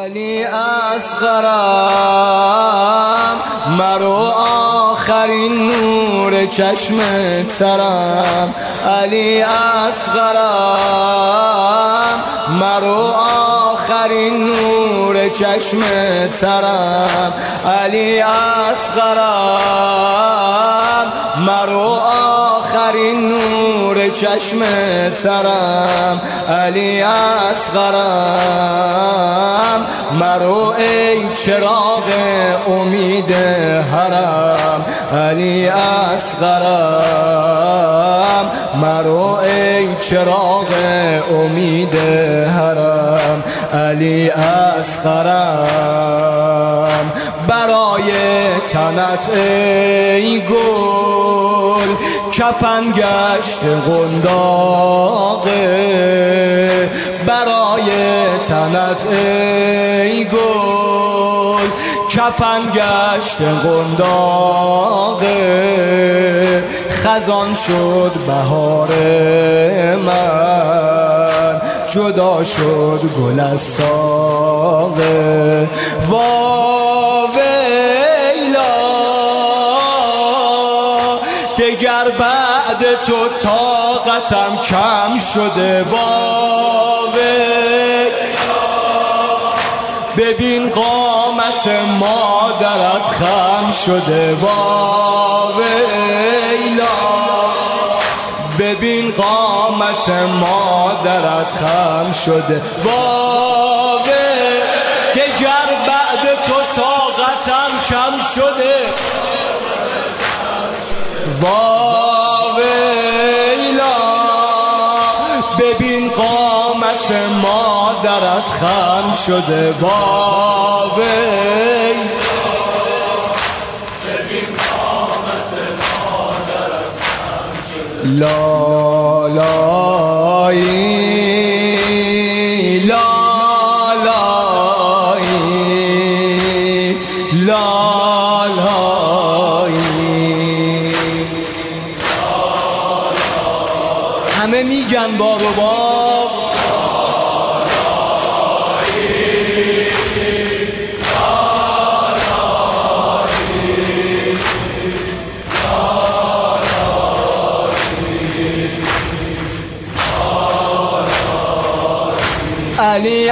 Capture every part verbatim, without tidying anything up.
علی اصغرم، مرو آخرین نور چشم ترم. علی اصغرم، مرو آخرین نور چشم ترم. علی اصغرم، مرو آخرین نور چشم ترم. علی اصغرم، مرو ای چراغ امید حرم. علی اصغرم، مرو ای چراغ امید حرم. علی اصغرم، برای تنت ای گل کفن گشت قنداقه. برای تنت ای گل کفن گشت قنداقه. خزان شد بهار من، جدا شد گل از ساقه. واویلا دگر بعد تو طاقتم کم شده. واویلا ببین قامت مادرت خم شده. واویلا ببین قامت مادرت خم شده. واویلا دگر بعد تو طاقتم کم شده. واویلا ببین قامت مادرت خم شده. واویلا ببین قامت مادرت خم شده. لا لایی لا لایی لا لایی. همه میگن باب و باب علی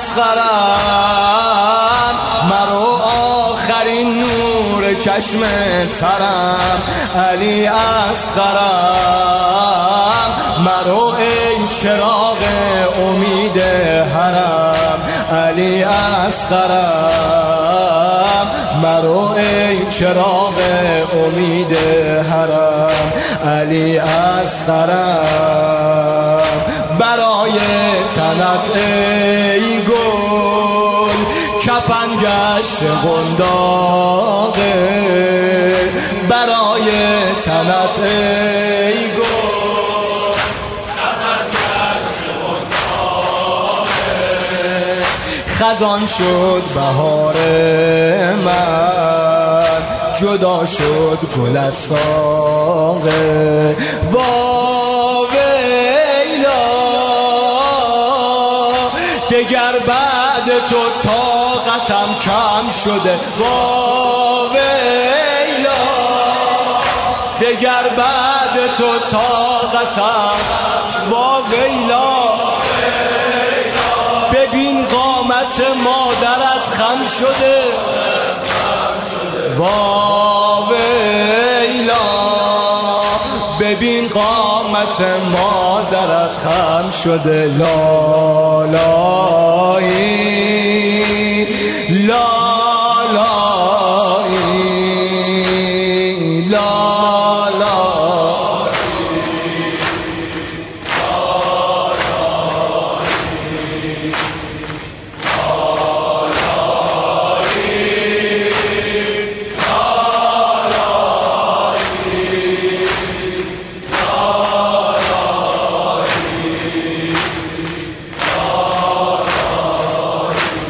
اصغرم، مرو آخرین نور چشم ترم. علی اصغرم، مرو ای چراغ امید حرم. علی اصغرم، مرو ای چراغ امید حرم. علی اصغرم، برای تنت ای گل کفن گشت قنداقه. برای تنت ای گل کفن گشت قنداقه. خزان شد بهار من، جدا شد گل از ساقه. واویلا دگر بعد تو طاقتم کم شده. واویلا دگر بعد تو طاقتم. واویلا ببین قامت مادرت خم شده. واویلا ببین قامت مادرت خم شده. لا لایی لا لایی لا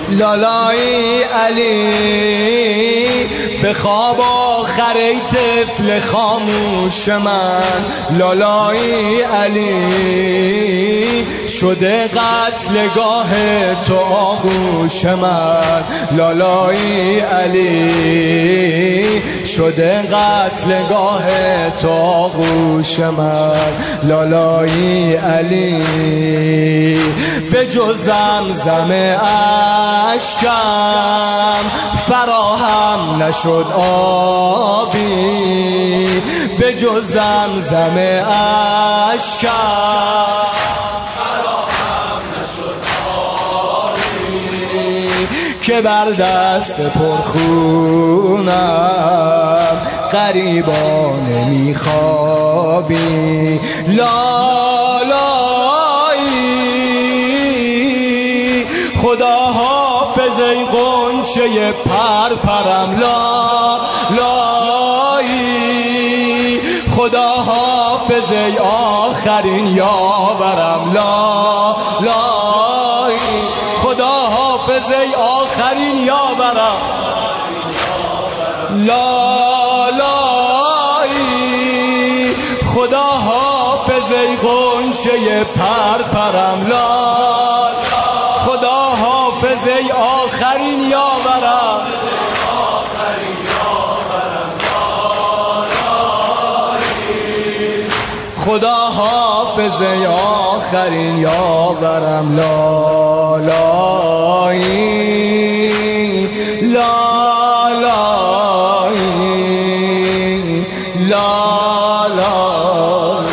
لالای علی به خواب آخر ای طفل خاموش من، لالای علی شده قتلگاه تو آغوش من، لالای علی شده قتلگاه تو آغوش من، لالای علی به جز زمزم اشکم فراهم نشد آبی، به جز زمزم اشکم فراهم نشد آبی، که بر دست پرخونم غریبانه میخوابی، لالایی خدا حافظ ای غنچه پرپرم، لالایی خدا حافظ ای آخرین یاورم، لالایی خدا حافظ ای آخرین یاورم، لالایی خدا حافظ ای غنچه پرپرم، لال خدا حافظ ای آخرین یاورم، خدا حافظ ای آخرین یاورم، لالایی لالایی لالایی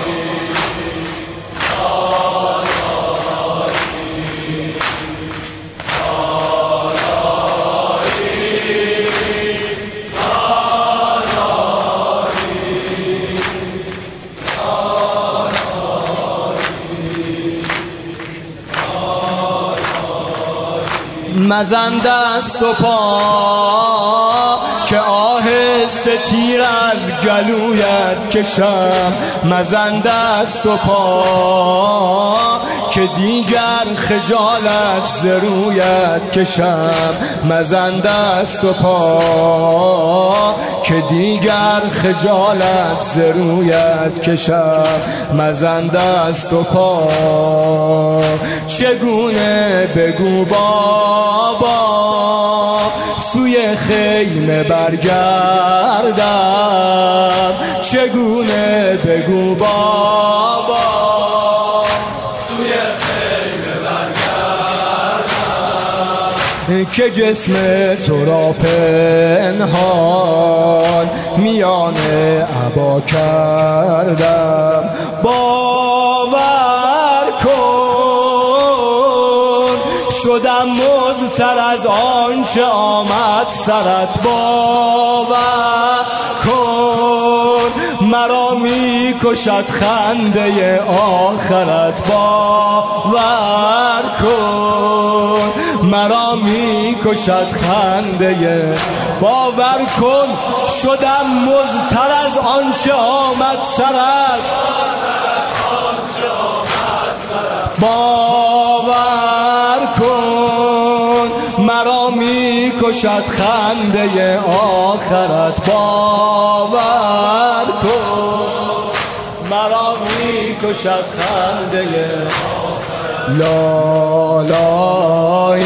مزن دست و پا که آهسته تیر از گلویت کشم، مزن دست و پا که دیگر خجالت ز رویت کشم، مزن دست و پا که دیگر خجالت ز رویت کشم، مزن دست و پا چگونه بگو بابا سوی خیمه برگردم، چگونه بگو بابا سوی خیمه برگردم، که جسم تو را پنهان میان عبا کردم، باور کن شدم مضطر از آنچه آمد سرت، باور کن مرا می کشد خنده آخرت، باور کن مرا می کشد خنده، باور کن شدم مضطر از آنچه آمد سرت، باور کن مرا می کشد خنده آخرت، باور کن مرا می کشد خنده، لالایی